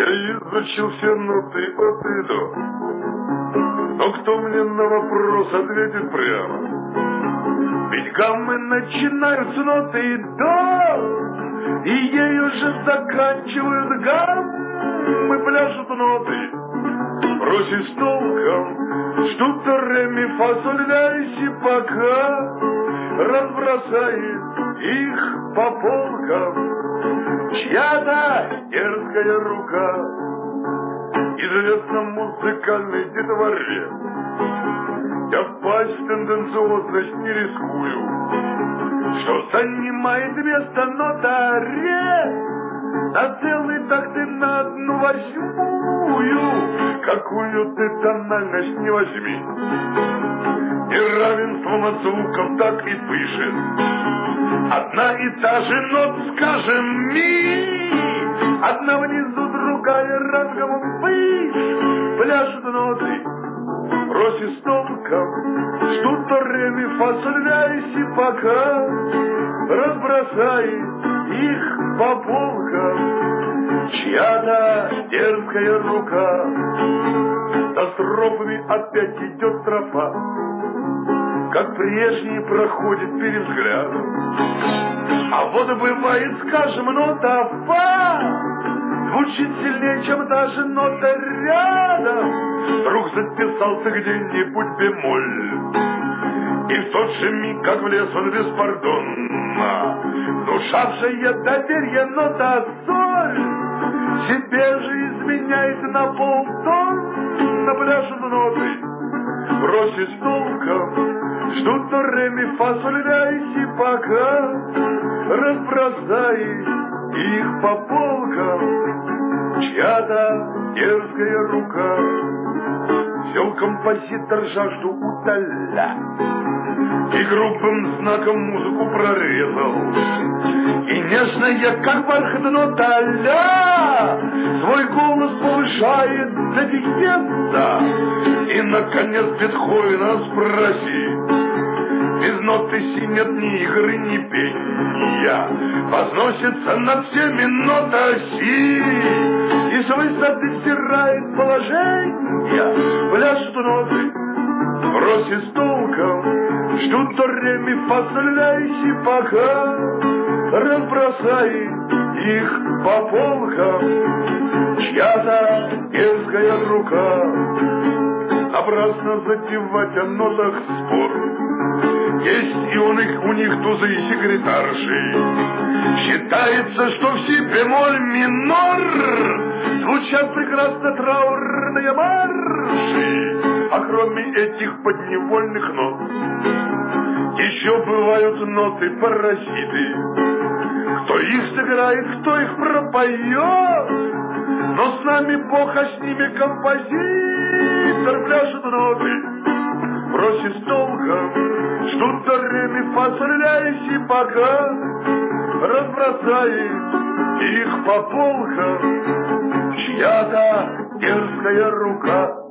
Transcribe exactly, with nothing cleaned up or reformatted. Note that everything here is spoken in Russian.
Я изучил все ноты от и до, но кто мне на вопрос ответит прямо? Ведь гаммы начинают с ноты до, и ею же заканчивают гаммы, пляшут ноты. Бросить с толком, что-то ре, ми, фа, соль, ля, си, пока разбросает их по полкам чья-то дерзкая рука. Известно музыкальной детворе я впасть в тенденциозность не рискую, что занимает место нота ре на целый такт и на одну восьмую, какую ты тональность не возьми. Неравенством от звуков так и пышет одна и та же нота, скажем, ми, одна внизу, другая рангом выше, пляшут ноты. Бросить с толком, что-то ре, ми, фа, соль, ля, си, пока разбросай их по полкам чья-то дерзкая рука. За строфами опять идет строфа, как прежний проходит перед взглядом. А вот бывает, скажем, нота фа звучит сильнее, чем даже нота рядом. Вдруг записался где-нибудь бемоль, и в тот же миг, как влез он беспардонно, внушавшая доверие нота соль себе же изменяет на полтона, пляшут ноты. Бросить толком, что-то ре, ми, фа, соль, ля, си, пока разбросай их по полкам чья-то дерзкая рука. Взял композитор жажду утоля и грубым знаком музыку прорезал, и нежная, как бархат нота ля, свой голос повышает до диеза, и, наконец, Бетховена спроси. Без ноты си нет ни игры, ни пения, возносится над всеми нота си, и с высоты стирает положение, пляшут ноты. Бросить с толком, что-то ре, ми, фа, соль, ля, си, пока разбросай их по полкам чья-то дерзкая рука. Напрасно затевать о нотах спор, есть и у них, у них тузы и секретарши. Считается, что в си бемоль минор звучат прекрасно траурные марши. А кроме этих подневольных нот еще бывают ноты-паразиты. Кто их сыграет, кто их пропоет, но с нами Бог, а с ними композитор, пляшут ноты. Бросить с толком, что-то ре, ми, фа, соль, ля, си, пока разбросает их по полкам чья-то дерзкая рука.